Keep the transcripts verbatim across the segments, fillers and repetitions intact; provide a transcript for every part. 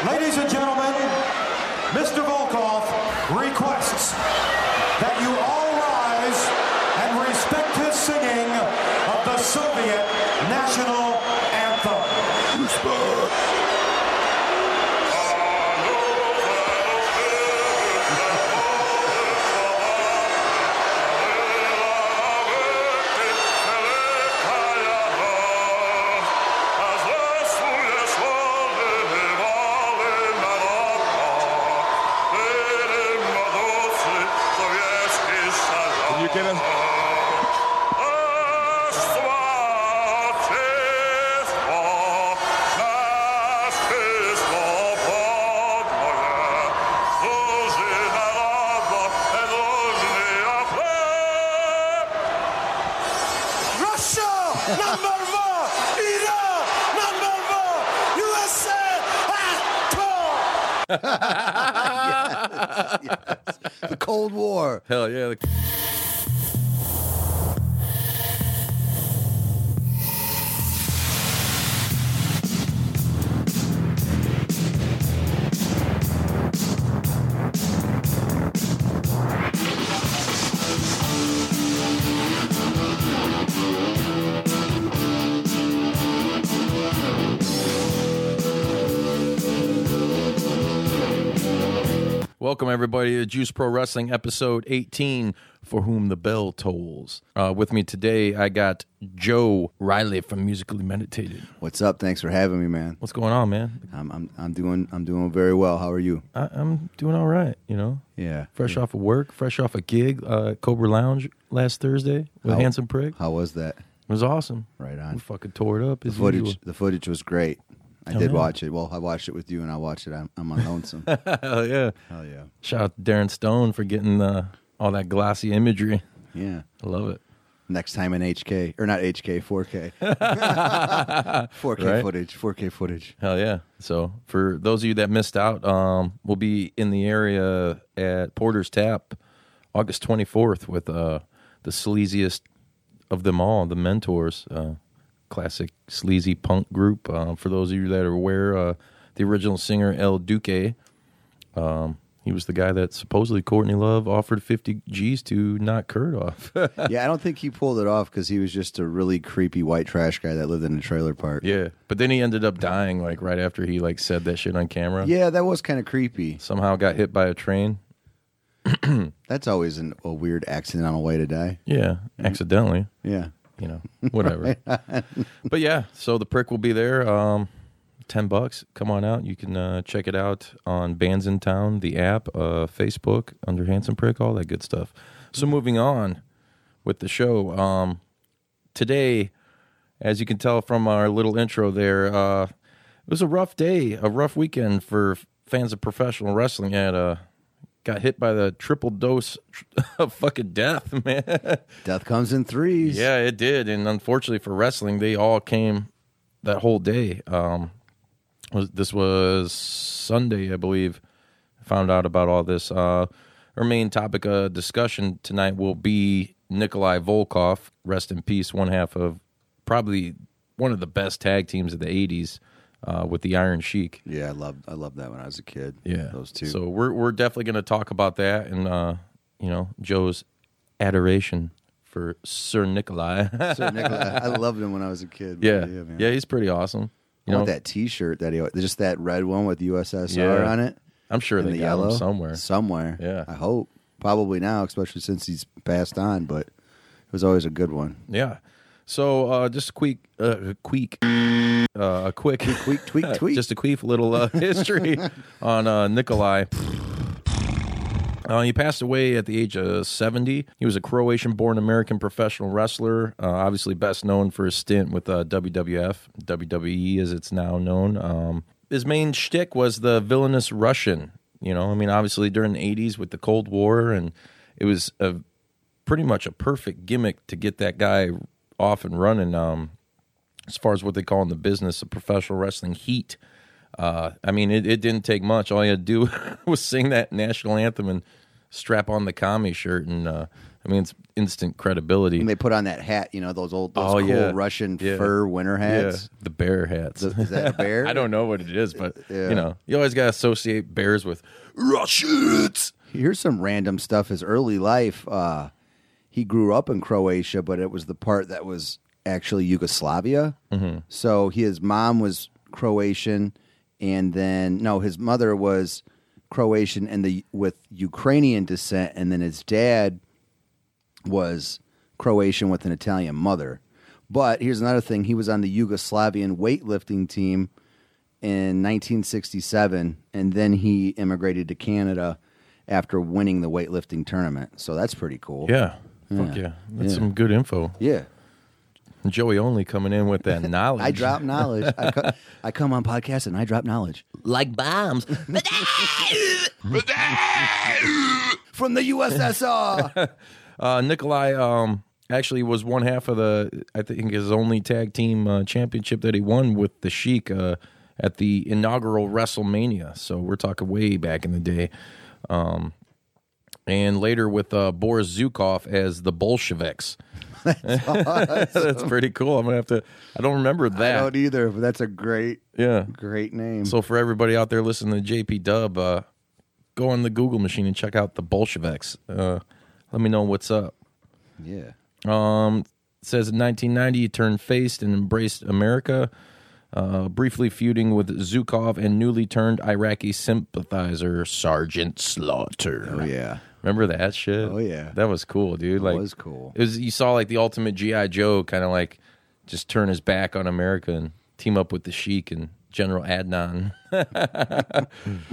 Ladies and gentlemen, Mister Volkov requests that you all rise and respect his singing of the Soviet national anthem. Respect. Get him. Russia, number one. Iran, number one. U S A, yes, yes. The Cold War. Hell yeah. The- Welcome, everybody, to Juice Pro Wrestling, episode eighteen, For Whom the Bell Tolls. Uh, with me today, I got Joe Riley from Musically Meditated. What's up? Thanks for having me, man. What's going on, man? I'm I'm I'm doing I'm doing very well. How are you? I, I'm doing all right, you know? Yeah. Fresh yeah. off of work, fresh off a gig, uh, Cobra Lounge last Thursday with How- Handsome Prig. How was that? It was awesome. Right We on. fucking tore it up The as footage usual. the footage was great. I Oh, did yeah. watch it. Well, I watched it with you, and I watched it. I'm, I'm on Lonesome. Hell yeah. Hell yeah. Shout out to Darren Stone for getting uh, all that glossy imagery. Yeah. I love it. Next time in H K or not H K, four K. four K Right? footage. four K footage. Hell yeah. So for those of you that missed out, um, we'll be in the area at Porter's Tap August twenty-fourth with uh, the sleaziest of them all, the Mentors, uh, classic sleazy punk group. Uh, for those of you that are aware, uh, the original singer El Duque, um, he was the guy that supposedly Courtney Love offered fifty G's to knock Kurt off. Yeah, I don't think he pulled it off because he was just a really creepy white trash guy that lived in a trailer park. Yeah, but then he ended up dying like right after he like said that shit on camera. Yeah, that was kind of creepy. Somehow got hit by a train. That's always an, a weird accident on a way to die. Yeah, accidentally. Yeah. You know, whatever. But yeah, so the prick will be there. Um, ten bucks. Come on out. You can uh, check it out on Bands in Town, the app, uh, Facebook, under Handsome Prick, all that good stuff. So moving on with the show. Um, today, as you can tell from our little intro there, uh, it was a rough day, a rough weekend for fans of professional wrestling. Had uh, got hit by the triple dose of fucking death, man. Death comes in threes. Yeah, it did, and unfortunately for wrestling, they all came that whole day. Um, was this was Sunday, I believe. I found out about all this. Uh, our main topic of discussion tonight will be Nikolai Volkov, rest in peace, one half of probably one of the best tag teams of the eighties uh, with the Iron Sheik. Yeah, I loved I loved that when I was a kid. Yeah, Those two. So we're we're definitely going to talk about that, and uh, you know, Joe's adoration for Sir Nikolai. Sir Nikolai, I loved him when I was a kid. Yeah, yeah, yeah, man. he's pretty awesome. You I know, want that T-shirt that he just that red one with U S S R Yeah. on it. I'm sure and they the got yellow him somewhere. Somewhere. Yeah. I hope. Probably now, especially since he's passed on. But it was always a good one. Yeah. So uh, just a quick, uh, a quick, uh, a quick, Tweak, tweak, tweak. just a quick little uh, history on uh, Nikolai. Uh, he passed away at the age of seventy. He was a Croatian-born American professional wrestler, uh, obviously best known for his stint with uh, W W F, W W E as it's now known. Um, his main shtick was the villainous Russian. You know, I mean, obviously during the eighties with the Cold War, and it was a pretty much a perfect gimmick to get that guy off and running. Um, as far as what they call in the business of professional wrestling, heat. Uh, I mean, it, it didn't take much. All you had to do was sing that national anthem and strap on the commie shirt, and uh, I mean, it's instant credibility. And they put on that hat, you know, those old, those Oh, cool yeah. Russian Yeah. fur winter hats. Yeah, the bear hats. The- is that a bear? I don't know what it is, but Yeah. you know, you always got to associate bears with Russians. Here's some random stuff. His early life, uh, he grew up in Croatia, but it was the part that was actually Yugoslavia. Mm-hmm. So his mom was Croatian, and then no, his mother was Croatian and the with Ukrainian descent, and then his dad was Croatian with an Italian mother. But here's another thing: he was on the Yugoslavian weightlifting team in nineteen sixty-seven, and then he immigrated to Canada after winning the weightlifting tournament. So that's pretty cool. Yeah, Yeah. fuck yeah, that's Yeah. some good info. Yeah. Joey Only coming in with that knowledge. I drop knowledge. I, co- I come on podcasts and I drop knowledge. like bombs. From the U S S R. Uh, Nikolai um, actually was one half of the, I think, his only tag team uh, championship that he won with the Sheik uh, at the inaugural WrestleMania. So we're talking way back in the day. Um, and later with uh, Boris Zukov as the Bolsheviks. That's pretty cool. I'm gonna have to. I don't remember that. I don't either, but that's a great, Yeah. great name. So for everybody out there listening to J P Dub, uh, go on the Google machine and check out the Bolsheviks. Uh, let me know what's up. yeah. Um, it says in nineteen ninety he turned face and embraced America, uh, briefly feuding with Zukov and newly turned Iraqi sympathizer Sergeant Slaughter. Oh, yeah. Remember that shit? Oh, yeah. That was cool, dude. That Like, was cool. It was, you saw like the ultimate G I. Joe kind of like just turn his back on America and team up with the Sheik and General Adnan. The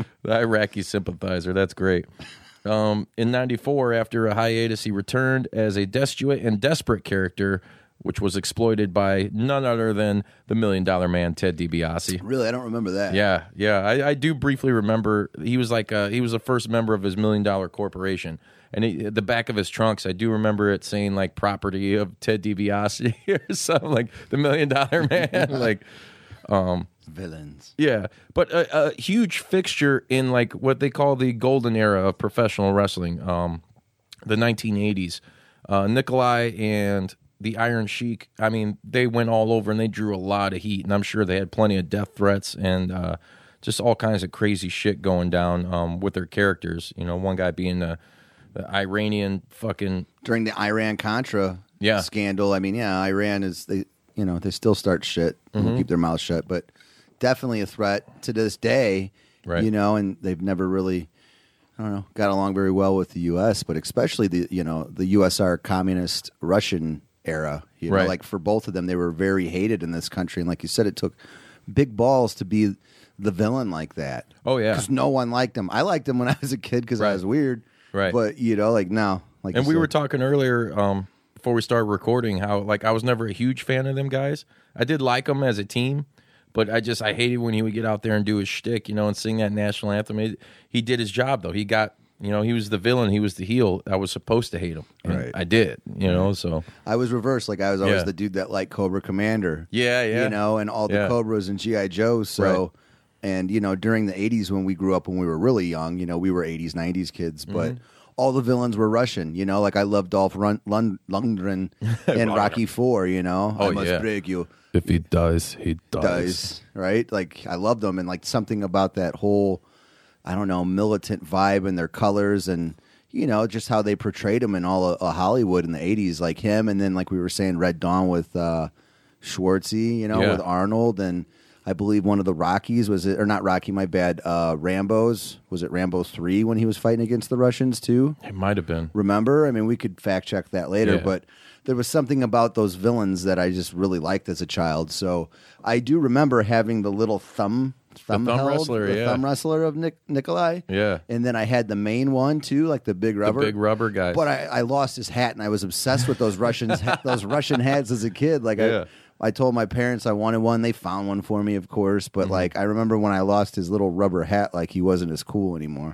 Iraqi sympathizer. That's great. Um, in ninety-four, after a hiatus, he returned as a destitute and desperate character, which was exploited by none other than the Million Dollar Man, Ted DiBiase. Really? I don't remember that. Yeah, yeah, I, I do briefly remember he was like uh, he was the first member of his Million Dollar Corporation, and he, at the back of his trunks, I do remember it saying like property of Ted DiBiase or something like the Million Dollar Man, like. Um, Villains. Yeah, but a, a huge fixture in like what they call the golden era of professional wrestling, um, the nineteen eighties. Uh, Nikolai and the Iron Sheik, I mean, they went all over and they drew a lot of heat, and I'm sure they had plenty of death threats and uh, just all kinds of crazy shit going down um, with their characters. You know, one guy being the, the Iranian fucking During the Iran-Contra Yeah. scandal, I mean, yeah, Iran is, they, you know, they still start shit and Mm-hmm. keep their mouths shut, but definitely a threat to this day, Right. you know, and they've never really, I don't know, got along very well with the U S, but especially the, you know, the U S S R communist Russian era, you know, Right. like for both of them, they were very hated in this country. And like you said, it took big balls to be the villain like that. Oh, yeah. Because no one liked him. I liked him when I was a kid because Right. I was weird. Right. But, you know, like now, like And you we said. were talking earlier um, before we started recording how like I was never a huge fan of them guys. I did like them as a team, but I just I hated when he would get out there and do his shtick, you know, and sing that national anthem. He, he did his job though. He got, you know, he was the villain. He was the heel. I was supposed to hate him. And Right. I did, you know. So I was reversed. Like I was always Yeah. the dude that liked Cobra Commander. Yeah, yeah. You know, and all the Yeah. Cobras and G I. Joe. So, Right. and, you know, during the eighties when we grew up when we were really young, you know, we were eighties, nineties kids, but Mm-hmm. all the villains were Russian. You know, like I loved Dolph Run- Lund- Lundgren in Rocky Four, you know. Oh, I must yeah. break you. if he does, he does. Does, right? Like I loved them and like something about that whole, I don't know, militant vibe and their colors and, you know, just how they portrayed him in all of, uh, Hollywood in the eighties, like him. And then, like we were saying, Red Dawn with uh, Schwartzy, you know, Yeah. with Arnold. And I believe one of the Rockies was it, or not Rocky, my bad, uh, Rambo's. Was it Rambo three when he was fighting against the Russians too? It might have been. Remember? I mean, we could fact check that later, Yeah. but there was something about those villains that I just really liked as a child. So I do remember having the little thumb thumb, thumb held, wrestler, the yeah. thumb wrestler of Nick, Nikolai. Yeah. And then I had the main one too, like the big rubber. The big rubber guy. But I, I lost his hat, and I was obsessed with those Russians, those Russian hats as a kid. Like Yeah. I, I told my parents I wanted one. They found one for me, of course. But Mm-hmm. like I remember when I lost his little rubber hat, like he wasn't as cool anymore.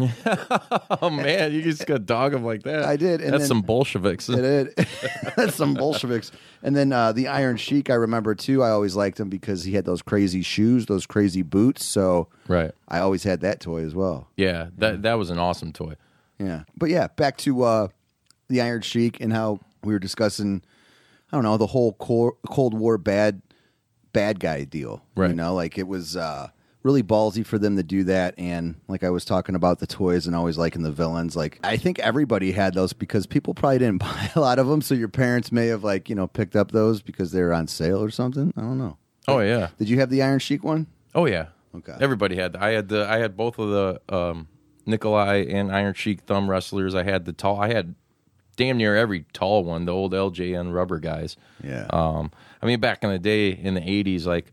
Oh man, you just got dog him like that. I did, and That's then- some Bolsheviks. It is. That's some Bolsheviks. And then uh, the Iron Sheik, I remember too. I always liked him because he had those crazy shoes, those crazy boots. So Right. I always had that toy as well. Yeah, that that was an awesome toy. Yeah. But yeah, back to uh, the Iron Sheik and how we were discussing, I don't know, the whole Cold War bad bad guy deal. Right. You know, like it was uh, really ballsy for them to do that. And like I was talking about the toys and always liking the villains. Like I think everybody had those because people probably didn't buy a lot of them. So your parents may have like, you know, picked up those because they were on sale or something. I don't know. Oh, yeah. Did you have the Iron Sheik one? Oh, yeah. Okay. Everybody had. I had the. I had both of the um, Nikolai and Iron Sheik thumb wrestlers. I had the tall. I had damn near every tall one. The old L J N rubber guys. Yeah. Um. I mean, back in the day, in the eighties, like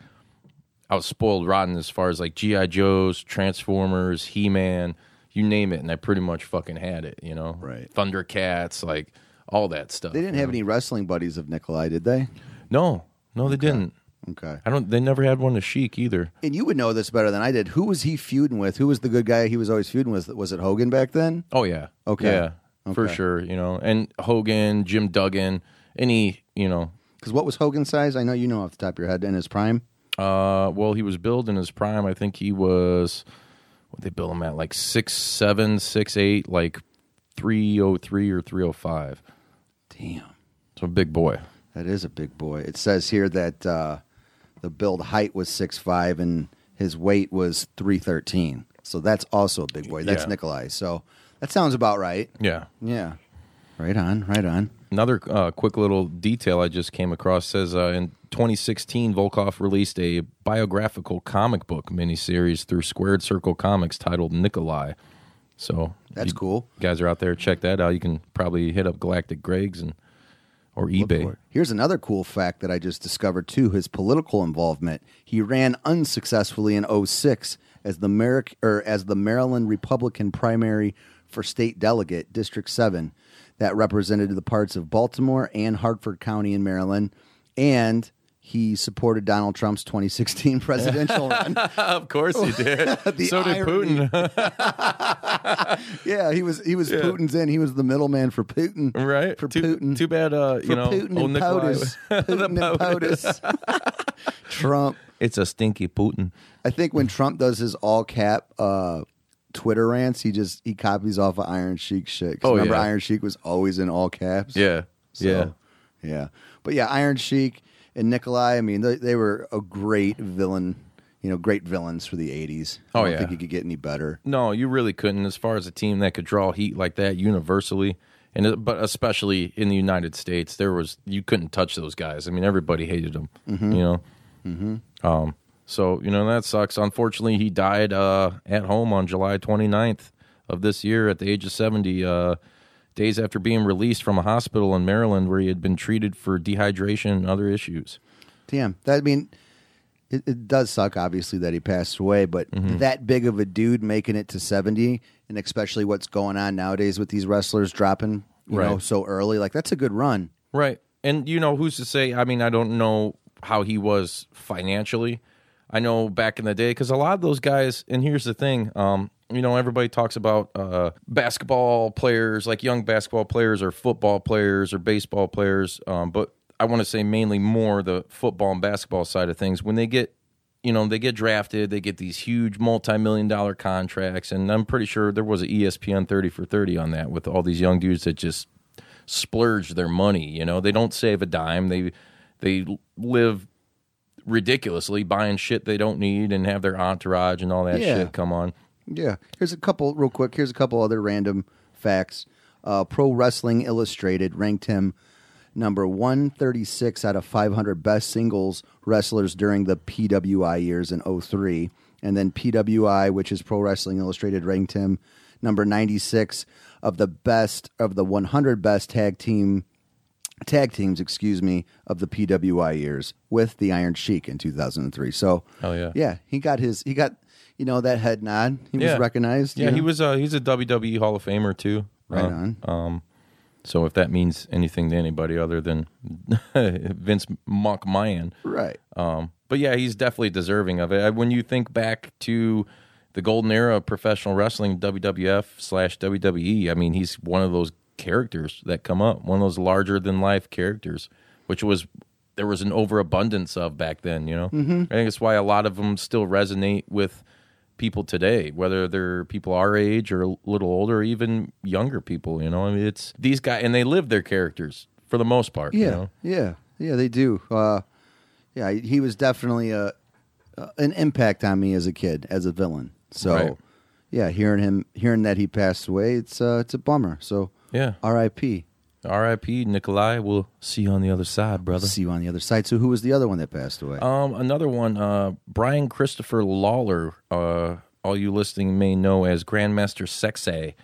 I was spoiled rotten as far as like G I Joes, Transformers, He-Man, you name it, and I pretty much fucking had it. You know. Right. Thundercats, like all that stuff. They didn't have know? any wrestling buddies of Nikolai, did they? No. No, they didn't. Okay. I don't. They never had one to Sheik either. And you would know this better than I did. Who was he feuding with? Who was the good guy he was always feuding with? Was it Hogan back then? Oh yeah. Okay. Yeah, for Okay. sure. You know, and Hogan, Jim Duggan, any you know. Because what was Hogan's size? I know you know off the top of your head in his prime. Uh, well, he was billed in his prime. I think he was. What they bill him at? Like six seven, six eight, like three oh three or three oh five. Damn, So a big boy. that is a big boy. It says here that uh, the build height was six five and his weight was three thirteen. So that's also a big boy. That's Yeah. Nikolai. So that sounds about right. Yeah. Yeah. Right on. Right on. Another uh, quick little detail I just came across says uh, in twenty sixteen, Volkov released a biographical comic book miniseries through Squared Circle Comics titled Nikolai. So That's you cool. guys are out there, check that out. You can probably hit up Galactic Greg's and or Look eBay. for it. Here's another cool fact that I just discovered too. His political involvement. He ran unsuccessfully in oh six as the Merrick, or as the Maryland Republican primary for state delegate, District seven, that represented the parts of Baltimore and Hartford County in Maryland, and he supported Donald Trump's twenty sixteen presidential run. Of course he did. The so did irony. Putin. Yeah, he was he was Putin's in. He was the middleman for Putin. Right? For too, Putin. Too bad, uh, you For know, Putin old and Nikolai- POTUS. The Putin and POTUS. POTUS. Trump. It's a stinky Putin. I think when Trump does his all cap uh, Twitter rants, he just he copies off of Iron Sheik shit. 'Cause Oh, remember, yeah. Iron Sheik was always in all caps. Yeah. So, yeah. yeah. But yeah, Iron Sheik and Nikolai. I mean, they, they were a great villain. You know, great villains for the eighties. I Oh, don't yeah. think you could get any better. No, you really couldn't. As far as a team that could draw heat like that universally, and it- but especially in the United States, there was you couldn't touch those guys. I mean, everybody hated them. Mm-hmm. You know. Mm-hmm. Um. So you know that sucks. Unfortunately, he died uh, at home on July twenty-ninth of this year at the age of seventy. Uh, days after being released from a hospital in Maryland where he had been treated for dehydration and other issues. Damn. That, I mean, it, it does suck, obviously, that he passed away, but Mm-hmm. that big of a dude making it to seventy, and especially what's going on nowadays with these wrestlers dropping, you know, Right. so early, like, that's a good run. Right. And, you know, who's to say? I mean, I don't know how he was financially. I know back in the day, because a lot of those guys, and here's the thing, um, you know, everybody talks about uh, basketball players, like young basketball players or football players or baseball players, um, but I want to say mainly more the football and basketball side of things. When they get, you know, they get drafted, they get these huge multi-million dollar contracts, and I'm pretty sure there was an E S P N thirty for thirty on that with all these young dudes that just splurge their money. You know, they don't save a dime. They they live ridiculously, buying shit they don't need and have their entourage and all that Yeah. shit come on. Yeah. Here's a couple, real quick, here's a couple other random facts. Uh, Pro Wrestling Illustrated ranked him number one thirty-six out of five hundred best singles wrestlers during the P W I years in oh three. And then P W I, which is Pro Wrestling Illustrated, ranked him number ninety-six of the best, of the one hundred best tag team tag teams, excuse me, of the P W I years with the Iron Sheik in two thousand three. So, Hell yeah. yeah, he got his, he got, you know, that head nod. He Yeah. was recognized. Yeah, you he know? was. Uh, he's a W W E Hall of Famer too. Right Uh, on. Um, so if that means anything to anybody other than Vince McMahon, Right. Um, but yeah, he's definitely deserving of it. When you think back to the golden era of professional wrestling, W W F slash W W E, I mean, he's one of those characters that come up, one of those larger than life characters, which was there was an overabundance of back then. You know, mm-hmm. I think that's why a lot of them still resonate with people today, whether they're people our age or a little older, or even younger people. You know, I mean, it's these guys, and they live their characters for the most part. Yeah, you know? yeah, yeah. They do. Uh, yeah, he was definitely a, a an impact on me as a kid, as a villain. So, Right. yeah, hearing him, hearing that he passed away, it's uh, it's a bummer. So, Yeah. R I P R I P Nikolai. We'll see you on the other side, brother. See you on the other side. So, who was the other one that passed away? Um, another one, uh, Brian Christopher Lawler. Uh, all you listening may know as Grandmaster Sexay.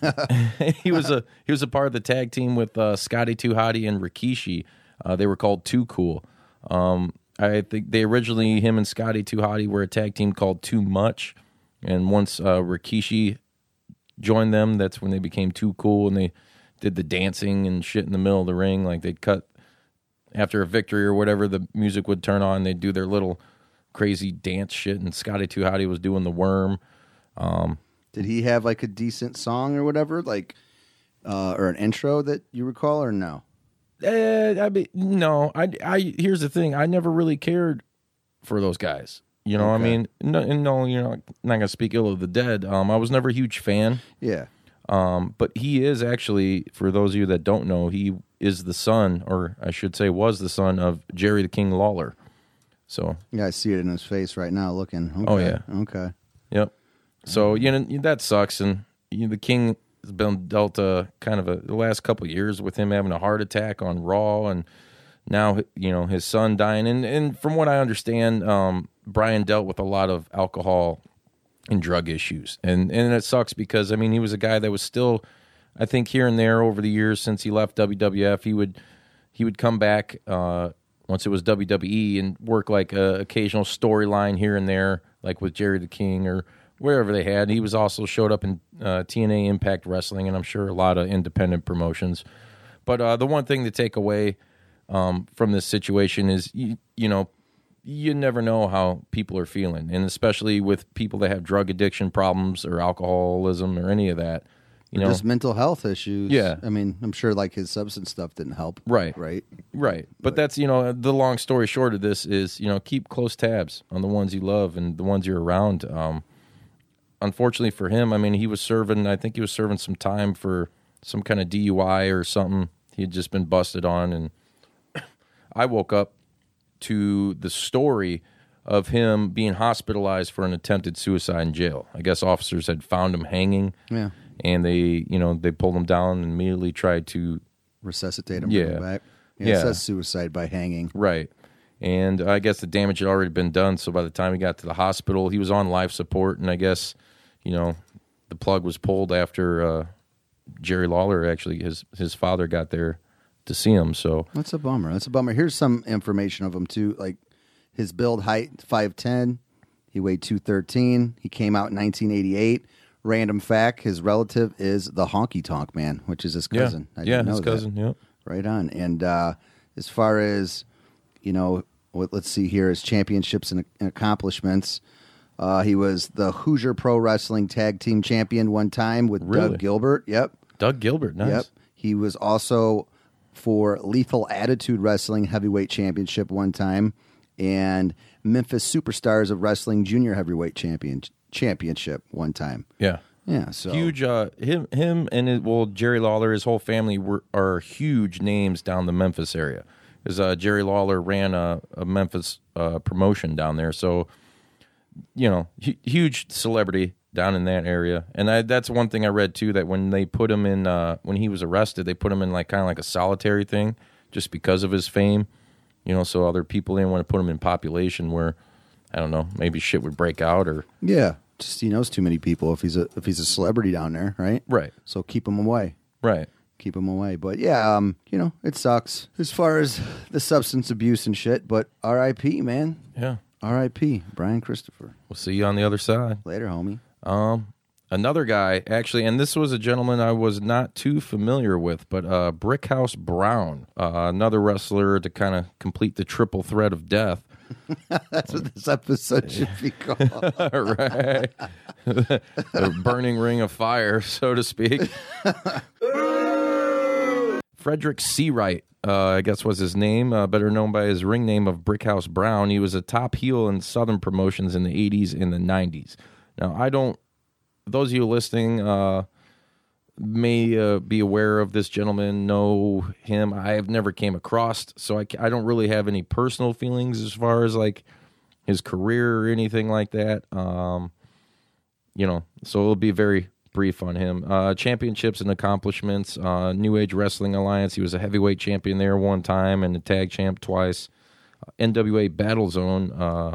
he was a he was a part of the tag team with uh, Scotty Too Hotty and Rikishi. Uh, they were called Too Cool. Um, I think they originally him and Scotty Too Hotty were a tag team called Too Much, and once uh, Rikishi joined them, that's when they became Too Cool, and they did the dancing and shit in the middle of the ring. Like they'd cut after a victory or whatever, the music would turn on. They'd do their little crazy dance shit, and Scotty Too Hotty was doing the worm. Um, Did he have like a decent song or whatever, like uh, or an intro that you recall, or no? eh, I mean, no. I, I here's the thing. I never really cared for those guys. You know, Okay. I mean, no, and no, you're not, not gonna speak ill of the dead. Um, I was never a huge fan. Yeah. Um, but he is actually, for those of you that don't know, he is the son, or I should say, was the son of Jerry the King Lawler. So, Yeah, I see it in his face right now. Looking. Okay. Oh, yeah. Okay. yep. So you know that sucks, and you know, the King has been dealt a kind of a the last couple of years with him having a heart attack on Raw, and now you know his son dying. And and from what I understand, um, Brian dealt with a lot of alcohol and drug issues, and and it sucks because I mean he was a guy that was still, I think here and there over the years since he left W W F, he would he would come back uh, once it was W W E and work like a occasional storyline here and there, like with Jerry the King or wherever they had. He was also showed up in uh, T N A Impact Wrestling, and I'm sure a lot of independent promotions. But uh, the one thing to take away um, from this situation is you, you know. You never know how people are feeling, and especially with people that have drug addiction problems or alcoholism or any of that. You know, Just mental health issues. Yeah. I mean, I'm sure like his substance stuff didn't help. Right. Right. right. But that's, you know, the long story short of this is, you know, keep close tabs on the ones you love and the ones you're around. Um, unfortunately for him, I mean, he was serving, I think he was serving some time for some kind of D U I or something. He had just been busted on, and I woke up to the story of him being hospitalized for an attempted suicide in jail. I guess officers had found him hanging, Yeah. and they, you know, they pulled him down and immediately tried to, Resuscitate him. Yeah. Bring him back. Yeah. Yeah. It says suicide by hanging. right. And I guess the damage had already been done, so by the time he got to the hospital, he was on life support, and I guess, you know, the plug was pulled after uh, Jerry Lawler, actually, his his father got there to see him, so... That's a bummer. That's a bummer. Here's some information of him too. Like his build height five ten. He weighed two thirteen. He came out in nineteen eighty-eight. Random fact: his relative is the Honky Tonk Man, which is his cousin. Yeah, I yeah didn't know his that. cousin, yeah. Right on. And uh, as far as you know, what, let's see here: his championships and, and accomplishments. Uh, he was the Hoosier Pro Wrestling Tag Team Champion one time with Really? Doug Gilbert. Yep. Doug Gilbert, nice. Yep. He was also for Lethal Attitude Wrestling Heavyweight Championship one time, and Memphis Superstars of Wrestling Junior Heavyweight Champion Championship one time. Yeah. Yeah, so Huge, uh, him, him, and his, well, Jerry Lawler, his whole family were are huge names down the Memphis area. Because uh, Jerry Lawler ran a, a Memphis uh, promotion down there, so you know, hu- huge celebrity down in that area. And I, that's one thing I read too. That when they put him in, uh, when he was arrested, they put him in like kind of like a solitary thing, just because of his fame. You know, so other people didn't want to put him in population where, I don't know, maybe shit would break out or yeah, just he knows too many people if he's a if he's a celebrity down there, right? right, So keep him away. right. Keep him away. But yeah, um, you know, it sucks as far as the substance abuse and shit. But R I P, man. Yeah. R I P Brian Christopher. We'll see you on the other side. Later, homie. Um, another guy, actually, and this was a gentleman I was not too familiar with, but uh, Brickhouse Brown, uh, another wrestler to kind of complete the triple threat of death. That's what this episode should be called. Right. The burning ring of fire, so to speak. Frederick Seawright, uh, I guess was his name, uh, better known by his ring name of Brickhouse Brown. He was a top heel in Southern promotions in the eighties and the nineties. Now, I don't, those of you listening uh, may uh, be aware of this gentleman, know him. I have never came across, so I, I don't really have any personal feelings as far as like his career or anything like that. Um, you know, so it'll be very brief on him. Uh, championships and accomplishments, uh, New Age Wrestling Alliance. He was a heavyweight champion there one time and a tag champ twice. Uh, N W A Battle Zone, uh,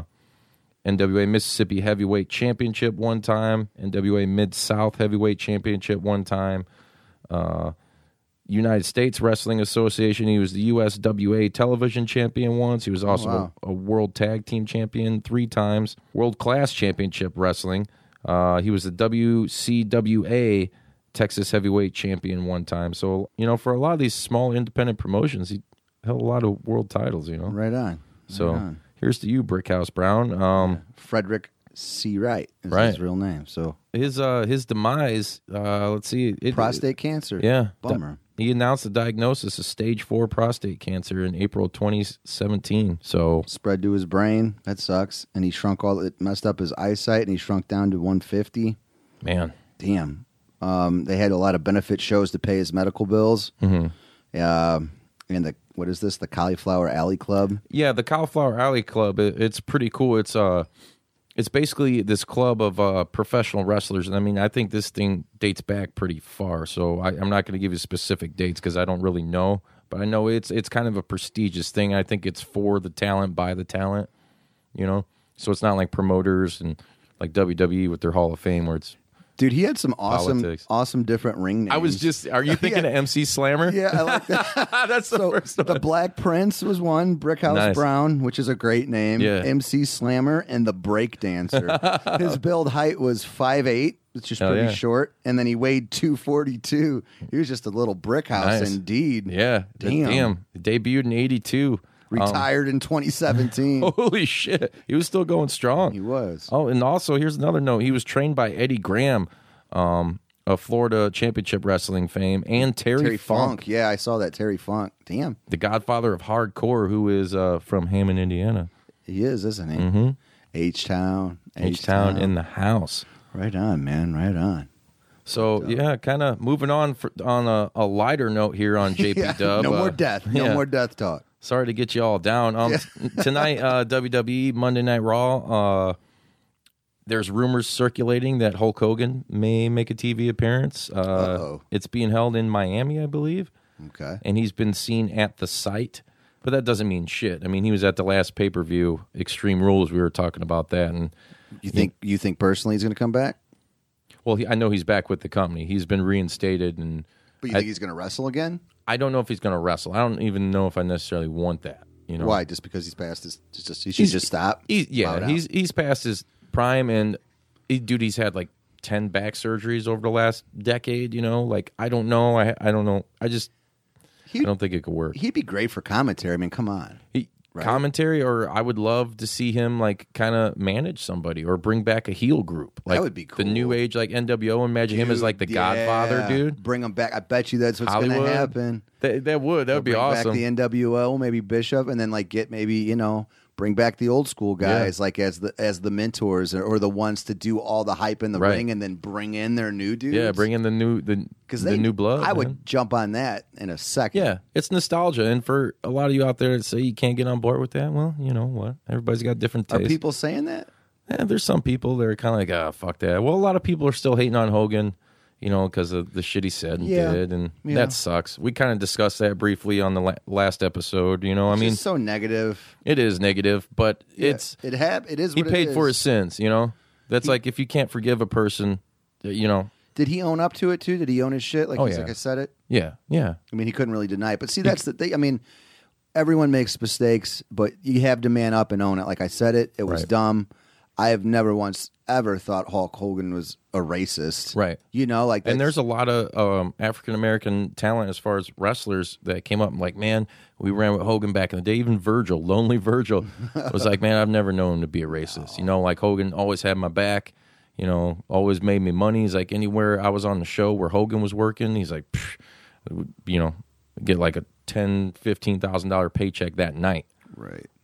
N W A Mississippi Heavyweight Championship one time, N W A Mid-South Heavyweight Championship one time, uh, United States Wrestling Association. He was the U S W A Television Champion once. He was also Oh, wow. a, a World Tag Team Champion three times, World Class Championship Wrestling. Uh, he was the W C W A Texas Heavyweight Champion one time. So, you know, for a lot of these small independent promotions, he held a lot of world titles, you know. Right on. Right So on. here's to you, Brickhouse Brown. Um, Frederick C. Wright is Right. his real name. So his uh, his demise, uh, let's see. It, prostate cancer. Yeah. Bummer. He announced the diagnosis of stage four prostate cancer in April twenty seventeen. So, Spread to his brain. That sucks. And he shrunk all. It messed up his eyesight, and he shrunk down to one fifty. man. Damn. Um, they had a lot of benefit shows to pay his medical bills. Mm-hmm. Uh, and the what is this? The Cauliflower Alley Club. Yeah, the Cauliflower Alley Club, it, it's pretty cool. It's uh it's basically this club of uh, professional wrestlers. And I mean, I think this thing dates back pretty far. So I, I'm not going to give you specific dates because I don't really know. But I know it's it's kind of a prestigious thing. I think it's for the talent, by the talent, you know? So it's not like promoters and like W W E with their Hall of Fame where it's... Dude, he had some awesome, Politics. awesome different ring names. I was just... Are you thinking Yeah. of M C Slammer? Yeah, I like that. That's the So first the one. Black Prince was one, Brickhouse Nice. Brown, which is a great name. Yeah. M C Slammer and the Break Dancer. His build height was five eight, which is Hell pretty yeah. short, and then he weighed two forty-two. He was just a little brick house Nice. indeed. Yeah. Damn. Damn. Debuted in eighty-two. Um, Retired in twenty seventeen. Holy shit. He was still going strong. He was. Oh, and also, here's another note. He was trained by Eddie Graham, um, of Florida Championship Wrestling fame, and Terry, Terry Funk, Funk. Yeah, I saw that. Terry Funk. Damn. the godfather of hardcore, who is uh, from Hammond, Indiana. He is, isn't he? Mm-hmm. H-Town. H-Town in the house. Right on, man. Right on. So, yeah, kind of moving on for, on a, a lighter note here on J P Yeah, Dub. no uh, more death. No yeah. more death talk. Sorry to get you all down. Um, t- tonight, uh, W W E Monday Night Raw. Uh, there's rumors circulating that Hulk Hogan may make a T V appearance. Uh, Uh-oh. it's being held in Miami, I believe, Okay. and he's been seen at the site. But that doesn't mean shit. I mean, he was at the last pay per view, Extreme Rules. We were talking about that, and You think you think personally he's going to come back? well, he, I know he's back with the company. He's been reinstated, and But you I, think he's going to wrestle again? I don't know if he's going to wrestle. I don't even know if I necessarily want that. You know Why? Just because he's past his, just, just he should just stop. He's, Bow yeah, down? he's he's past his prime, and he, dude, he's had like ten back surgeries over the last decade. You know, like I don't know, I I don't know, I just He- I don't think it could work. He'd be great for commentary. I mean, come on. He, Right. Commentary, or I would love to see him like kind of manage somebody or bring back a heel group. Like would be The new cool. age like N W O. Imagine him as like the Dude, Godfather, yeah. dude. Bring him back. I bet you that's what's going to Hollywood. happen. That, that would that would be Bring awesome. back the N W O, maybe Bishop, and then like get maybe you know bring back the old school guys like as the as the mentors or, or the ones to do all the hype in the Right. ring, and then bring in their new dudes. yeah, bring in the new the because the new blood. I man. would jump on that in a second. Yeah, it's nostalgia, and for a lot of you out there that say you can't get on board with that, well, you know what? Everybody's got different Are tastes. people saying that? Yeah, there's some people that are kind of like, ah, fuck that. Well, a lot of people are still hating on Hogan, you know, because of the shit he said and Yeah. did, and Yeah. that sucks. We kind of discussed that briefly on the la- last episode. You know, I It's mean, just so negative. it is negative, but it's it hap- It is. he What paid it for is. his sins. You know, that's like if you can't forgive a person, you know, Did he own up to it too? Did he own his shit? Like Oh, he's yeah. like I said it. yeah, yeah, I mean, he couldn't really deny it. But see, that's the thing. I mean, everyone makes mistakes, but you have to man up and own it. Like I said it, it was Right. dumb. I have never once ever thought Hulk Hogan was a racist. Right. You know, like And that's- there's a lot of um, African American talent as far as wrestlers that came up and like, man, we ran with Hogan back in the day. Even Virgil, Lonely Virgil, was like, man, I've never known him to be a racist. You know, like Hogan always had my back. You know, always made me money. He's like, anywhere I was on the show where Hogan was working, he's like, psh, you know, get like a ten, fifteen thousand dollar paycheck that night. right.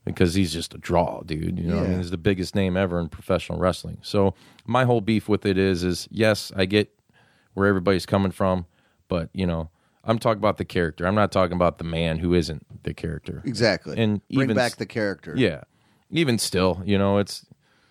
because he's just a draw, dude. You know, what I Yeah. mean, he's the biggest name ever in professional wrestling. So my whole beef with it is, is yes, I get where everybody's coming from, but you know, I'm talking about the character. I'm not talking about the man who isn't the character. Exactly. And bring even back s- the character. Yeah, even still, you know, it's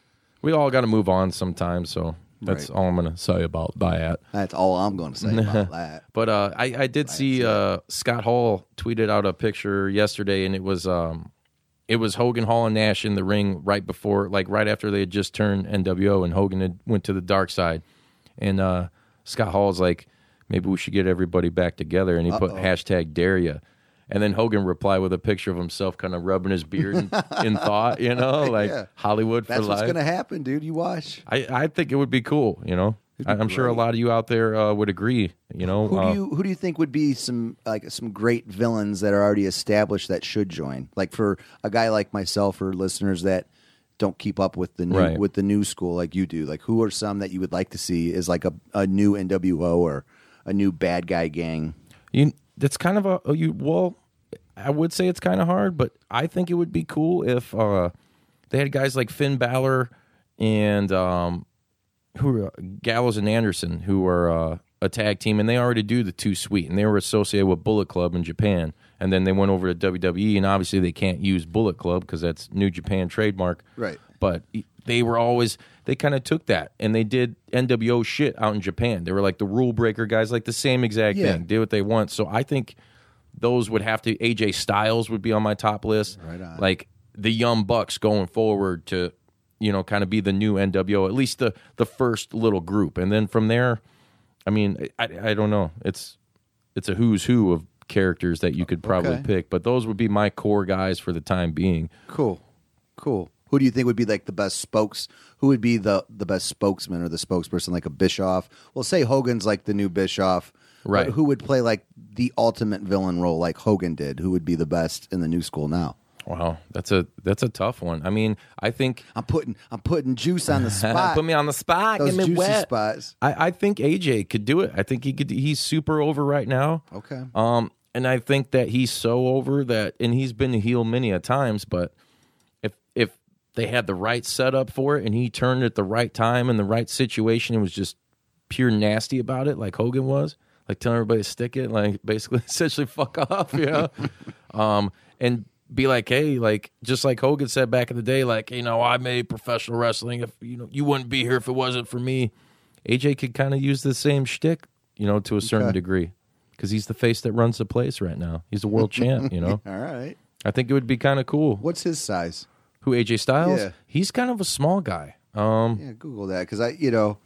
we all got to move on sometimes. So that's Right. all I'm gonna say about that. That's all I'm going to say about that. But uh, I, I did see uh, Scott Hall tweeted out a picture yesterday, and it was um, it was Hogan, Hall, and Nash in the ring right before, like right after they had just turned N W O, and Hogan had went to the dark side, and uh, Scott Hall's like, maybe we should get everybody back together, and he put hashtag dare ya. And then Hogan replied with a picture of himself kind of rubbing his beard in, in thought, you know, like Yeah. Hollywood for That's what's life. going to happen, dude. You watch. I, I think it would be cool, you know. be I, I'm sure a great. lot of you out there uh, would agree, you know. Who uh, do you who do you think would be some like some great villains that are already established that should join? Like for a guy like myself or listeners that don't keep up with the new Right. with the new school like you do. Like who are some that you would like to see as like a, a new N W O or a new bad guy gang? You that's kind of a oh, you well, I would say it's kind of hard, but I think it would be cool if uh, they had guys like Finn Balor and um, who are, Gallows and Anderson, who are uh, a tag team, and they already do the Too Sweet, and they were associated with Bullet Club in Japan, and then they went over to W W E, and obviously they can't use Bullet Club because that's New Japan trademark, Right. But they were always they kind of took that and they did N W O shit out in Japan. They were like the rule breaker guys, like the same exact Yeah. thing, did what they want. So I think those would have to. A J Styles would be on my top list. Right on. Like the Young Bucks going forward to, you know, kind of be the new N W O, at least the the first little group, and then from there, I mean, I I don't know. It's it's a who's who of characters that you could probably Okay. pick, but those would be my core guys for the time being. Cool. Cool. Who do you think would be like the best spokes? Who would be the the best spokesman or the spokesperson, like a Bischoff? Well, say Hogan's like the new Bischoff. but Right. who would play like the ultimate villain role like Hogan did? Who would be the best in the new school now? Wow, that's a that's a tough one. I mean, I think I'm putting I'm putting juice on the spot. put me on the spot, Those get me juicy wet. spots. I, I think A J could do it. I think he could. He's super over right now. Okay. Um, and I think that he's so over that, and he's been a heel many a times. But if if they had the right setup for it, and he turned at the right time in the right situation, and was just pure nasty about it, like Hogan was, like telling everybody to stick it, like basically essentially fuck off, you know, um, and be like, hey, like just like Hogan said back in the day, like, you know, I made professional wrestling. If you know, you wouldn't be here if it wasn't for me. A J could kind of use the same shtick, you know, to a certain Okay. degree, because he's the face that runs the place right now. He's a world champ, you know. All right. I think it would be kind of cool. What's his size? Who, A J Styles? Yeah. He's kind of a small guy. Um, Yeah, Google that because I, you know,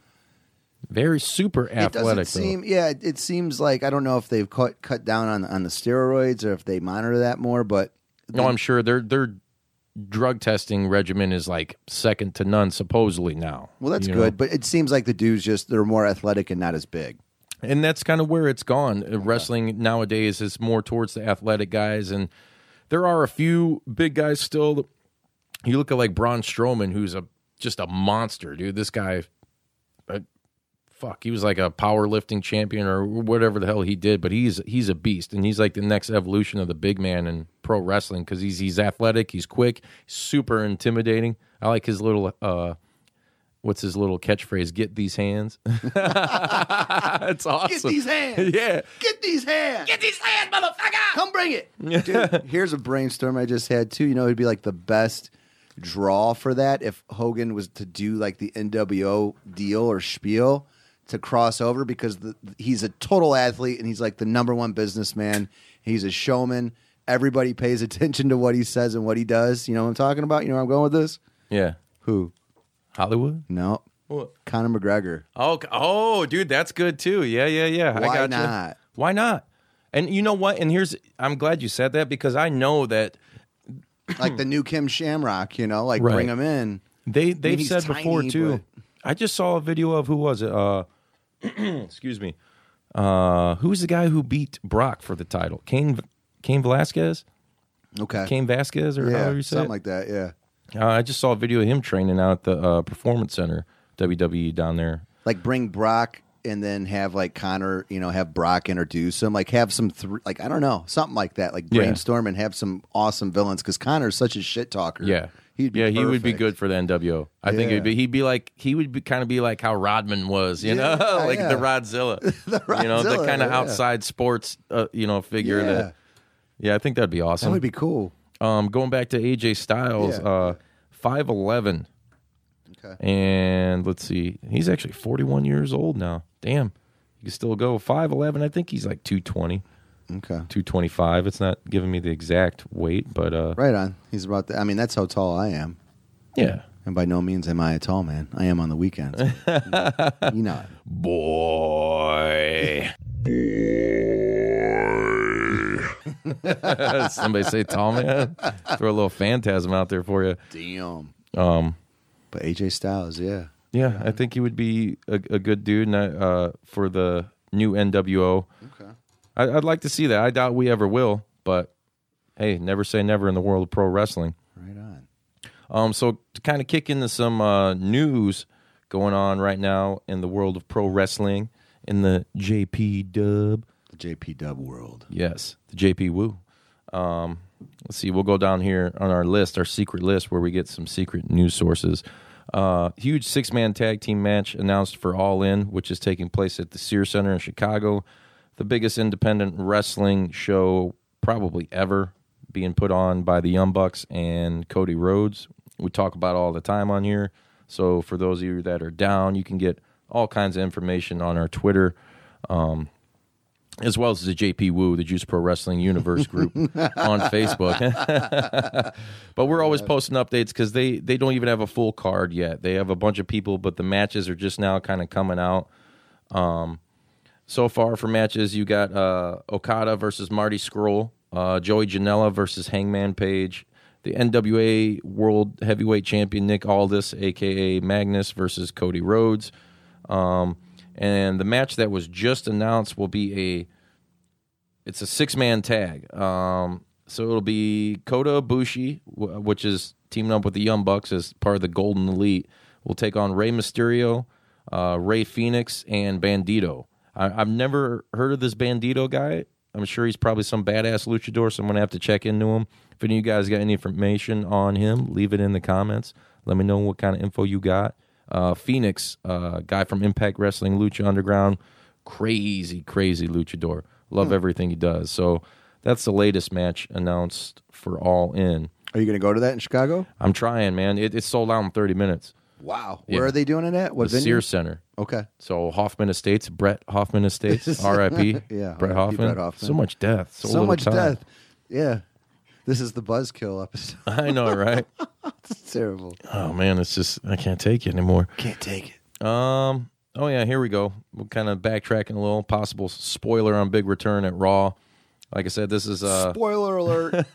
very super it athletic. doesn't though. seem. Yeah, it, it seems like I don't know if they've cut cut down on on the steroids or if they monitor that more, but No, I'm sure their their drug testing regimen is like second to none, supposedly now. well, that's you good. know? But it seems like the dudes just they're more athletic and not as big. And that's kind of where it's gone. Uh, Wrestling nowadays is more towards the athletic guys, and there are a few big guys still. You look at like Braun Strowman, who's a just a monster, dude. This guy, uh, fuck, he was like a powerlifting champion or whatever the hell he did, but he's he's a beast, and he's like the next evolution of the big man in pro wrestling because he's he's athletic, he's quick, super intimidating. I like his little. Uh, What's his little catchphrase? Get these hands. It's awesome. Get these hands. Yeah. Get these hands. Get these hands, motherfucker. Come bring it. Dude, here's a brainstorm I just had too. You know, it'd be like the best draw for that if Hogan was to do like the N W O deal or spiel to cross over because the, he's a total athlete and he's like the number one businessman. He's a showman. Everybody pays attention to what he says and what he does. You know what I'm talking about? You know where I'm going with this? Yeah. Who? Hollywood? No. What? Conor McGregor. Oh, oh, dude, that's good too. Yeah, yeah, yeah. Why I got not? Why not? And you know what? And here's, I'm glad you said that because I know that Like the new Kim Shamrock, you know, like Right. bring him in. they they've he's said before tiny, too. but- I just saw a video of who was it? Uh, excuse me. Uh, who's the guy who beat Brock for the title? Cain Cain Velasquez? Okay. Cain Vasquez or yeah, however you say something it? like that, yeah. Uh, I just saw a video of him training out at the uh, Performance Center, W W E down there. Like bring Brock and then have like Connor, you know, have Brock introduce him, like have some, th- like I don't know, something like that, like Yeah. brainstorm and have some awesome villains because Connor's such a shit talker. Yeah. He'd be yeah, he would be perfect. good for the N W O. I think Yeah. it'd be, he'd be like he would be, kind of be like how Rodman was, you know, Yeah, like yeah. the Rodzilla, The you know, the Rodzilla, kind of yeah. outside sports, uh, you know, figure Yeah. that. Yeah, I think that'd be That awesome. would be cool. Um, going back to A J Styles, Yeah. uh, five eleven, Okay. and let's see, he's actually forty-one years old now. Damn, he can still go five eleven. I think he's like two twenty, Okay. two twenty-five. It's not giving me the exact weight, but uh, Right on. He's about that. I mean, that's how tall I am. yeah, And by no means am I a tall man. I am on the weekends. you know. it. boy. Somebody say tall man. Throw a little phantasm out there for you. Damn. Um, But A J Styles, yeah. yeah, I think he would be a, a good dude and I- uh, for the new N W O. Okay. I, I'd like to see that. I doubt we ever will, but hey, never say never in the world of pro wrestling. Right on. Um, so to kind of kick into some uh, news going on right now in the world of pro wrestling in the J P Dub. The J P Dub world. Yes, the J P Woo. Um, let's see. We'll go down here on our list, our secret list, where we get some secret news sources. Uh, huge six-man tag team match announced for All In, which is taking place at the Sears Center in Chicago. The biggest independent wrestling show probably ever, being put on by the Young Bucks and Cody Rhodes. We talk about it all the time on here. So for those of you that are down, you can get all kinds of information on our Twitter. Um, as well as the J P Woo, the Juice Pro Wrestling Universe group on Facebook. But we're always posting updates because they, they don't even have a full card yet. They have a bunch of people, but the matches are just now kind of coming out. Um, so far for matches, you got uh, Okada versus Marty Scurll, uh, Joey Janela versus Hangman Page, the N W A World Heavyweight Champion Nick Aldis, a k a. Magnus, versus Cody Rhodes. Um And the match that was just announced will be a, it's a six-man tag. Um, so it'll be Kota Ibushi, w- which is teaming up with the Young Bucks as part of the Golden Elite, will take on Rey Mysterio, uh, Rey Fenix, and Bandito. I- I've never heard of this Bandito guy. I'm sure he's probably some badass luchador, so I'm going to have to check into him. If any of you guys got any information on him, leave it in the comments. Let me know what kind of info you got. Uh, Phoenix, uh, guy from Impact Wrestling, Lucha Underground, crazy, crazy luchador. Love Hmm. everything he does. So that's the latest match announced for All In. Are you going to go to that in Chicago? I'm trying, man. It, it's sold out in thirty minutes. Wow. Yeah. Where are they doing it at? What The venue? Sears Center. Okay. So Hoffman Estates, Brett Hoffman Estates, R I P Yeah, Brett R I P Hoffman. Brett Hoffman. So much death. So, So little much time. death. Yeah. This is the Buzzkill episode. I know, right? It's terrible. Oh man, it's just I can't take it anymore. Can't take it. Um. Oh yeah, here we go. We're kind of backtracking a little. Possible spoiler on Big Return at Raw. Like I said, this is uh Spoiler alert.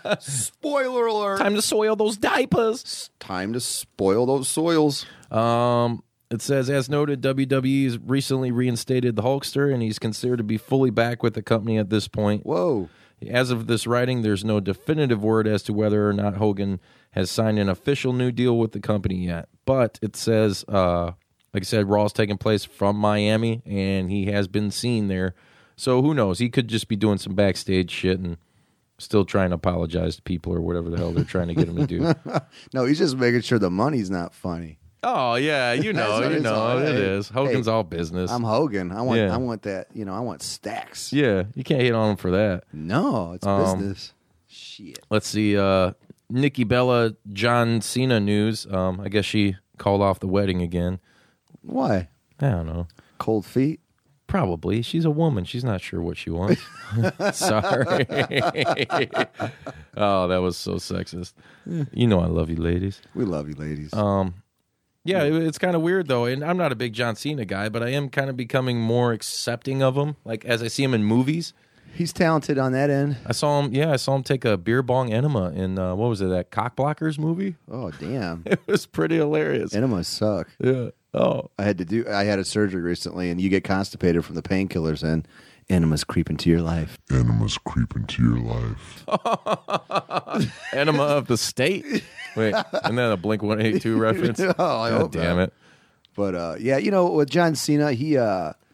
Spoiler alert. time to soil those diapers. Time to spoil those soils. Um. It says, as noted, W W E has recently reinstated the Hulkster, and he's considered to be fully back with the company at this point. Whoa. As of this writing, there's no definitive word as to whether or not Hogan has signed an official new deal with the company yet. But it says, uh, like I said, Raw's taking place from Miami, and he has been seen there. So who knows? He could just be doing some backstage shit and still trying to apologize to people or whatever the hell they're trying to get him to do. No, he's just making sure the money's not funny. Oh, yeah, you know, That's what you it's know, all it right. is. Hogan's Hey, all business. I'm Hogan. I want Yeah. I want that, you know, I want stacks. Yeah, you can't hit on him for that. No, it's Um, business. Shit. Let's see. Uh, Nikki Bella, John Cena news. Um, I guess she called off the wedding again. Why? I don't know. Cold feet? Probably. She's a woman. She's not sure what she wants. Sorry. Oh, that was so sexist. You know I love you, ladies. We love you, ladies. Um, yeah, it, it's kind of weird though, and I'm not a big John Cena guy, but I am kind of becoming more accepting of him. Like as I see him in movies. He's talented on that end. I saw him. Yeah, I saw him take a beer bong enema in uh, what was it? That Cockblockers movie. Oh, damn. It was pretty hilarious. Enemas suck. Yeah. Oh. I had to do. I had a surgery recently, and you get constipated from the painkillers, and enemas creep into your life. Enemas creep into your life. Enema of the State. Wait, isn't that a Blink one eighty-two reference? Oh, I God hope damn not. it. But uh, yeah, you know, with John Cena, he uh,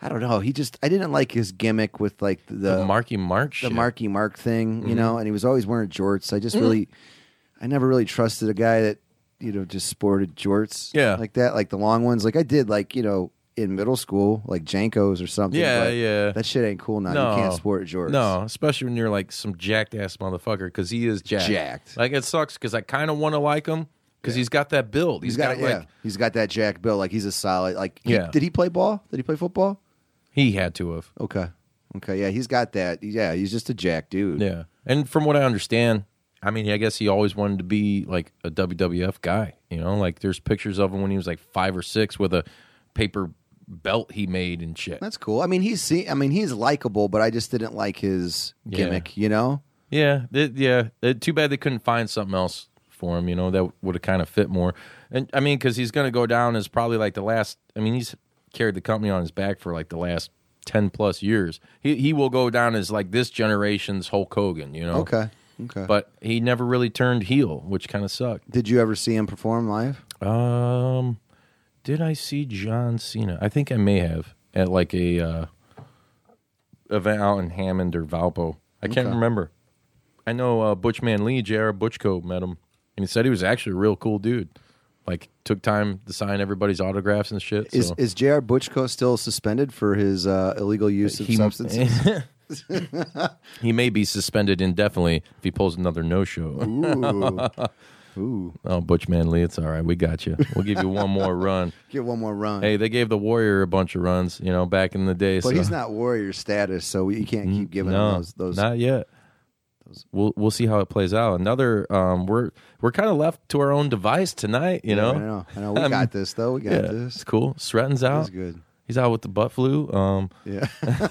I don't know. He just I didn't like his gimmick with like the, The Marky Mark the shit. Marky Mark thing, you Mm-hmm. know, and he was always wearing jorts. I just really, I never really trusted a guy that, you know, just sported jorts Yeah. like that, like the long ones. Like I did, like, you know, in middle school, like Jankos or something. Yeah, but yeah. That shit ain't cool now. No. You can't sport jorts. No, especially when you're like some jacked ass motherfucker, because he is jacked. Jacked. Like it sucks because I kind of want to like him because he's got that build. He's got, got, like yeah. He's got that jack bill. Like he's a solid. Like he- Yeah. Did he play ball? Did he play football? he had to have. Okay. Okay. Yeah, he's got that. Yeah, he's just a jack dude. Yeah, and from what I understand, I mean, I guess he always wanted to be like a W W F guy. You know, like there's pictures of him when he was like five or six with a paper belt he made and shit. That's cool. I mean, he's see. I mean, he's likable, but I just didn't like his Yeah. gimmick. You know. Yeah, it, yeah. It, too bad they couldn't find something else for him. You know, that would have kind of fit more. And I mean, because he's going to go down as probably like the last. I mean, he's carried the company on his back for like the last ten plus years. He he will go down as like this generation's Hulk Hogan. You know. Okay. Okay. But he never really turned heel, which kind of sucked. Did you ever see him perform live? Um, did I see John Cena? I think I may have at like a uh, event out in Hammond or Valpo. I can't Okay. remember. I know uh, Butchman Lee, J R Butchko, met him, and he said he was actually a real cool dude. Like, took time to sign everybody's autographs and shit. Is so. is J R Butchko still suspended for his uh, illegal use of He- substances? he may be suspended indefinitely if he pulls another no-show. Ooh. Ooh. Oh, Butchman Lee, it's all right. We got you. We'll give you one more run. Get one more run. Hey, they gave the Warrior a bunch of runs, you know, back in the day. but so. he's not warrior status, so you can't keep giving no, him those. those not yet. We'll we'll see how it plays out. Another, um, we're we're kind of left to our own device tonight. You know, I know. I know. We I got mean, this though. We got yeah, this. it's cool. Stratton's out. That's good. He's out with the butt flu. Um, Yeah.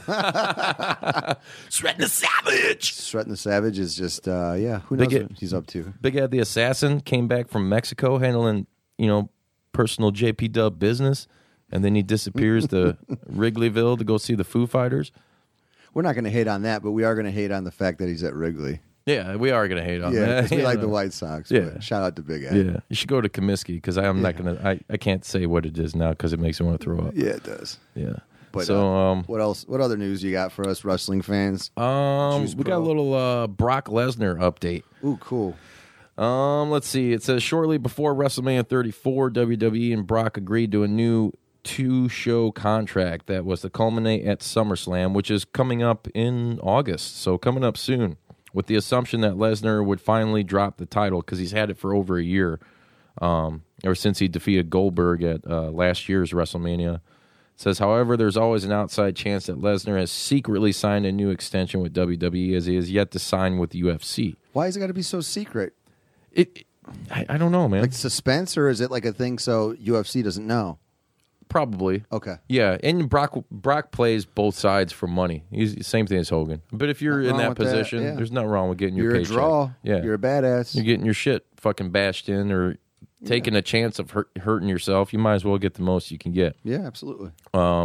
Stratton the Savage. Stratton the Savage is just uh, yeah. Who They knows get- what he's up to? Big Ed the Assassin came back from Mexico handling, you know, personal J P Dub business, and then he disappears to Wrigleyville to go see the Foo Fighters. We're not going to hate on that, but we are going to hate on the fact that he's at Wrigley. Yeah, we are gonna hate on Yeah, that. 'cause we You like know. the White Sox. Yeah. But shout out to Big Ed. Yeah, you should go to Comiskey because I'm not Yeah. gonna. I, I can't say what it is now because it makes me want to throw up. Yeah, it does. Yeah. But so uh, um what else? What other news you got for us wrestling fans? um Juice we got a Pro. little uh Brock Lesnar update. Ooh, cool. Um, let's see. It says shortly before WrestleMania thirty-four, W W E and Brock agreed to a new two-show contract that was to culminate at SummerSlam, which is coming up in August. So coming up soon, with the assumption that Lesnar would finally drop the title because he's had it for over a year, um, ever since he defeated Goldberg at uh, last year's WrestleMania. It says, however, there's always an outside chance that Lesnar has secretly signed a new extension with W W E as he has yet to sign with the U F C. Why is it got to be so secret? It, it I, I don't know, man. Like suspense, or is it like a thing so U F C doesn't know? Probably. Okay. Yeah, and Brock Brock plays both sides for money. He's the same thing as Hogan. But if you're Nothing in wrong that with that, position, yeah. there's nothing wrong with getting your You're a paycheck. draw. Yeah, You're a badass. You're getting your shit fucking bashed in or taking a chance of hurt, hurting yourself. You might as well get the most you can get. yeah, absolutely.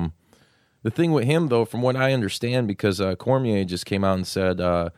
The thing with him, though, from what I understand, because uh, Cormier just came out and said uh,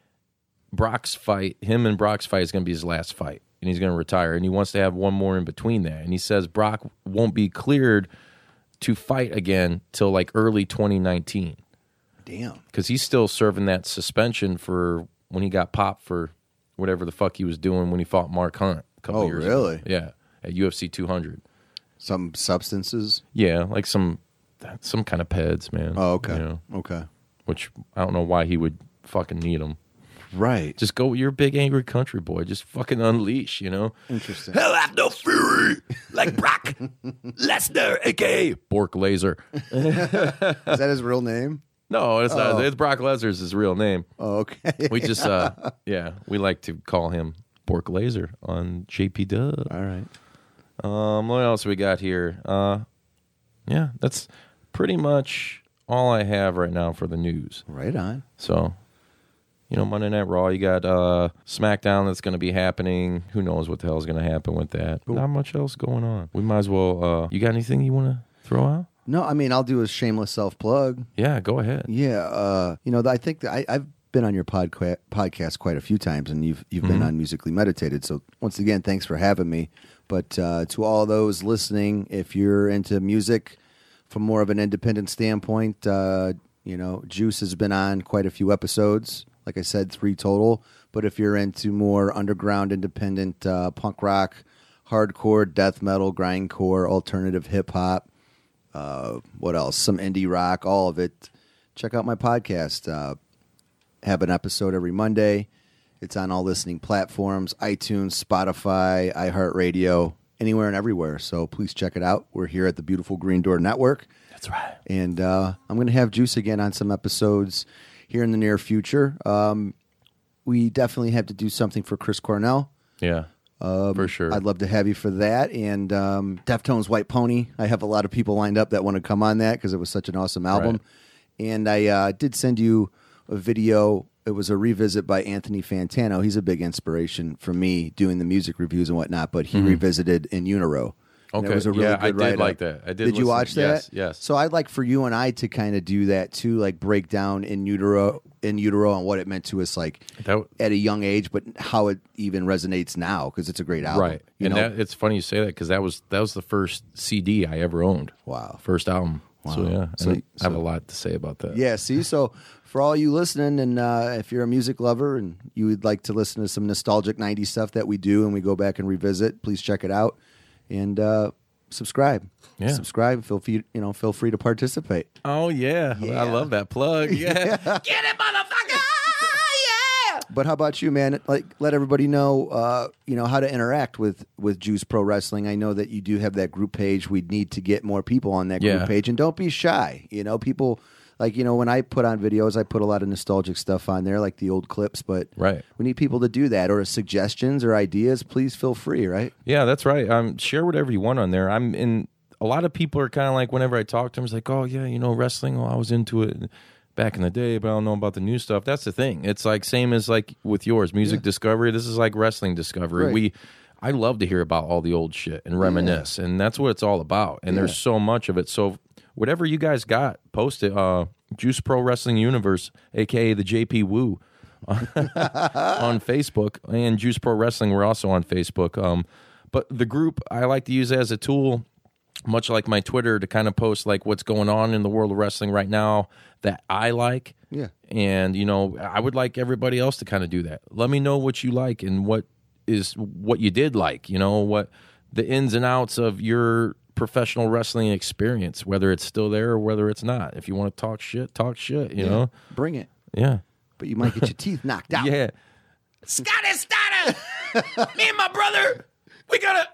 Brock's fight, him and Brock's fight is going to be his last fight, and he's going to retire, and he wants to have one more in between that. And he says Brock won't be cleared to fight again till like early twenty nineteen Damn. because he's still serving that suspension for when he got popped for whatever the fuck he was doing when he fought Mark Hunt a couple Oh, years really? ago. Yeah, at U F C two hundred. Some substances. Yeah, like some some kind of peds, man. Oh, okay. You know, Okay. which I don't know why he would fucking need them. Right. Just go. You're a big angry country boy. Just fucking unleash. You know. Interesting. Hell, I have no fury like Brock Lesnar, aka Bork Laser. Is that his real name? No, it's not. Oh. It's Brock Lesnar's his real name. Oh, okay. We just, uh, yeah, we like to call him Bork Laser on J P Dub. All right. Um, what else we got here? Uh, yeah, that's pretty much all I have right now for the news. Right on. So, you know, Monday Night Raw, you got uh, SmackDown that's going to be happening. Who knows what the hell is going to happen with that? Not much else going on. We might as well. Uh, you got anything you want to throw out? No, I mean, I'll do a shameless self plug. Yeah, go ahead. Yeah, uh, you know, I think that I, I've been on your podca- podcast quite a few times, and you've you've been on Musically Meditated. So once again, thanks for having me. But uh, to all those listening, if you're into music, from more of an independent standpoint, uh, you know, Juice has been on quite a few episodes. Like I said, three total. But if you're into more underground, independent uh, punk rock, hardcore, death metal, grindcore, alternative hip hop, uh, what else? Some indie rock, all of it. Check out my podcast. Uh, have an episode every Monday. It's on all listening platforms: iTunes, Spotify, iHeartRadio, anywhere and everywhere. So please check it out. We're here at the Beautiful Green Door Network. That's right. And uh, I'm going to have Juice again on some episodes here in the near future. Um, we definitely have to do something for Chris Cornell. Yeah, um, for sure. I'd love to have you for that. And um, Deftones' White Pony. I have a lot of people lined up that want to come on that because it was such an awesome album. Right. And I uh, did send you a video. It was a revisit by Anthony Fantano. He's a big inspiration for me doing the music reviews and whatnot, but he mm-hmm. revisited In Utero. Okay. It was a really yeah, good I did write-up. like that. I did. Did listen. you watch that? Yes, yes. So I'd like for you and I to kind of do that too, like break down In Utero, In Utero, and what it meant to us, like that, at a young age, but how it even resonates now because it's a great album. Right. You and know? that, it's funny you say that because that was that was the first C D I ever owned. Wow. First album. Wow. So yeah, So- I have so- a lot to say about that. Yeah, see, so for all you listening, and uh, if you're a music lover and you would like to listen to some nostalgic nineties stuff that we do and we go back and revisit, please check it out and uh, subscribe. Yeah. Subscribe. Feel free, you know, feel free to participate. Oh yeah. Yeah. I love that plug. Yeah. Get it, motherfucker! Yeah. But how about you, man? Like, let everybody know, uh, you know, how to interact with with Juice Pro Wrestling. I know that you do have that group page. We need to get more people on that Yeah. group page, and don't be shy. You know, people like, you know, when I put on videos, I put a lot of nostalgic stuff on there, like the old clips. But Right. we need people to do that, or suggestions or ideas. Please feel free. Right? Yeah, that's right. Um, share whatever you want on there. I'm in. A lot of people are kind of like, whenever I talk to them, it's like, oh yeah, you know, wrestling. Well, I was into it back in the day, but I don't know about the new stuff. That's the thing. It's like same as like with yours, music Yeah. discovery. This is like wrestling discovery. Right. We, I love to hear about all the old shit and reminisce, and that's what it's all about. And Yeah. there's so much of it. So whatever you guys got, post it. Uh, Juice Pro Wrestling Universe, aka the J P Woo, on Facebook, and Juice Pro Wrestling. We're also on Facebook. Um, but the group I like to use as a tool, much like my Twitter, to kind of post like what's going on in the world of wrestling right now that I like. Yeah. And, you know, I would like everybody else to kind of do that. Let me know what you like and what is what you did like, you know, what the ins and outs of your professional wrestling experience, whether it's still there or whether it's not. If you want to talk shit, talk shit, you Yeah. know? Bring it. Yeah. But you might get your teeth knocked out. Yeah. Scotty Steiner! Me and my brother, we gotta.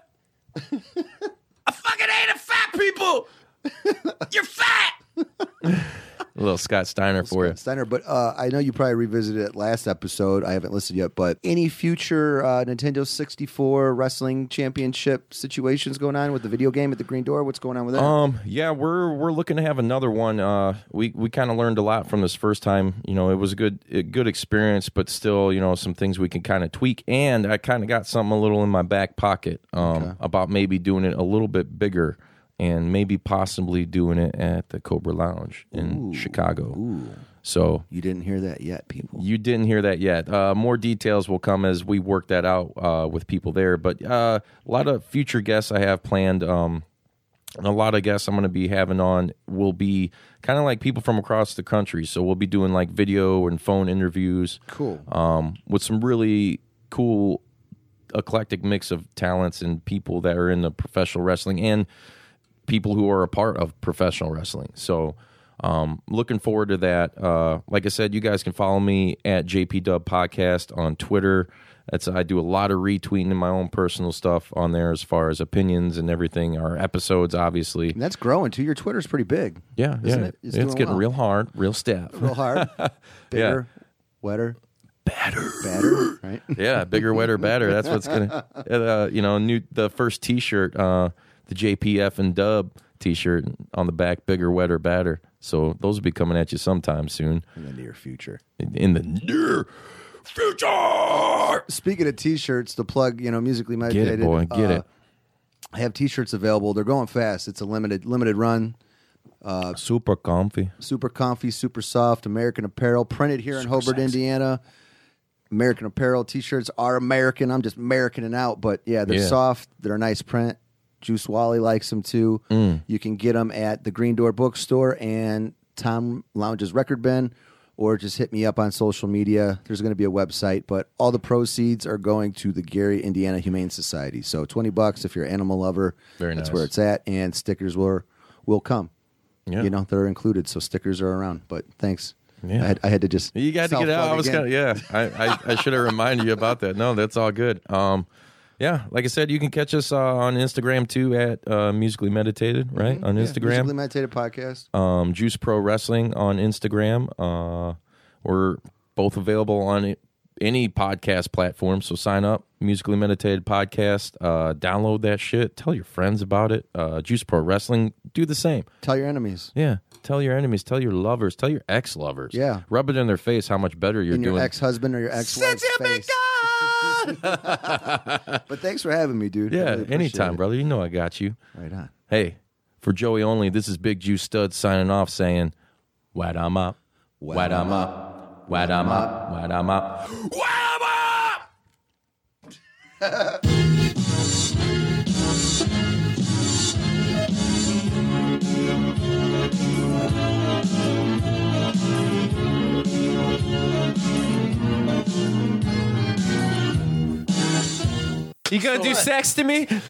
I fucking hate fat people! You're fat! A little Scott Steiner for you. Steiner, but uh, I know you probably revisited it last episode. I haven't listened yet, but any future uh, Nintendo sixty-four wrestling championship situations going on with the video game at the Green Door? What's going on with that? Um, yeah, we're we're looking to have another one. Uh, we we kind of learned a lot from this first time. You know, it was a good a good experience, but still, you know, some things we can kind of tweak. And I kind of got something a little in my back pocket um, Okay. about maybe doing it a little bit bigger. And maybe possibly doing it at the Cobra Lounge in Ooh. Chicago. Ooh, So you didn't hear that yet, people. you didn't hear that yet. Uh, more details will come as we work that out uh, with people there. But uh, a lot of future guests I have planned. Um, and a lot of guests I'm going to be having on will be kind of like people from across the country. So we'll be doing like video and phone interviews. Cool. Um, with some really cool eclectic mix of talents and people that are in the professional wrestling and people who are a part of professional wrestling. So um, looking forward to that. Uh, like I said, you guys can follow me at J P Dub Podcast on Twitter. That's I do a lot of retweeting in my own personal stuff on there as far as opinions and everything. Our episodes, obviously. And that's growing too. Your Twitter's pretty big. Yeah, Isn't yeah. it? It's, It's doing getting well. real hard, real stiff. Real hard. Bigger, wetter, Better. badder, right? Yeah, bigger, wetter, better. That's what's gonna. Uh, you know, new the first T-shirt, uh, the J P F and Dub T-shirt on the back, bigger, wetter, badder. So those will be coming at you sometime soon In the near future. in, in the near future. Speaking of T-shirts, to plug, you know, musically Get meditated. it, boy, get uh, it. I have T-shirts available. They're going fast. It's a limited limited run. Super comfy. Super comfy, super soft. American Apparel, printed here in Hobart, sexy. Indiana. American Apparel T-shirts are American. I'm just Americaning out, but yeah, they're Yeah. soft. They're a nice print. Juice Wally likes them too. Mm. You can get them at the Green Door Bookstore and Tom Lounge's Record Bin, or just hit me up on social media. There's going to be a website, but all the proceeds are going to the Gary, Indiana Humane Society. So twenty bucks if you're an animal lover. Very That's nice. where it's at, and stickers will will come. Yeah. You know, they're included, so stickers are around. But thanks. Yeah. I had, I had to just You got to get out. I was kind of yeah. I, I, I should have reminded you about that. No, that's all good. Um, yeah, like I said, you can catch us uh, on Instagram too at uh, Musically Meditated, right? On Yeah, Instagram, Musically Meditated Podcast. um, Juice Pro Wrestling on Instagram. Uh, we're both available on any podcast platform, so sign up. Musically Meditated Podcast. Uh, download that shit. Tell your friends about it. Uh, Juice Pro Wrestling. Do the same. Tell your enemies. Yeah. Tell your enemies. Tell your lovers. Tell your ex-lovers. Yeah. Rub it in their face how much better you're In your doing. ex-husband or your ex-wife's face. But thanks for having me, dude. I Yeah, really appreciate anytime, it. brother. You know I got you. Right on. Hey, for Joey only, this is Big Juice Stud signing off saying, Wad I'm up, wad I'm up, wad I'm up, wad I'm up, wad I'm up! You gonna do sex to me?